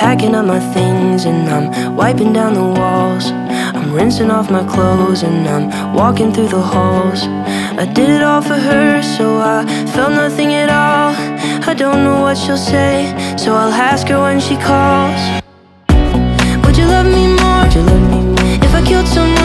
packing up my things and I'm wiping down the walls. I'm rinsing off my clothes and I'm walking through the halls. I did it all for her, so I felt nothing at all. I don't know what she'll say, so I'll ask her when she calls. Would you love me more? Would you love me more if I killed someone?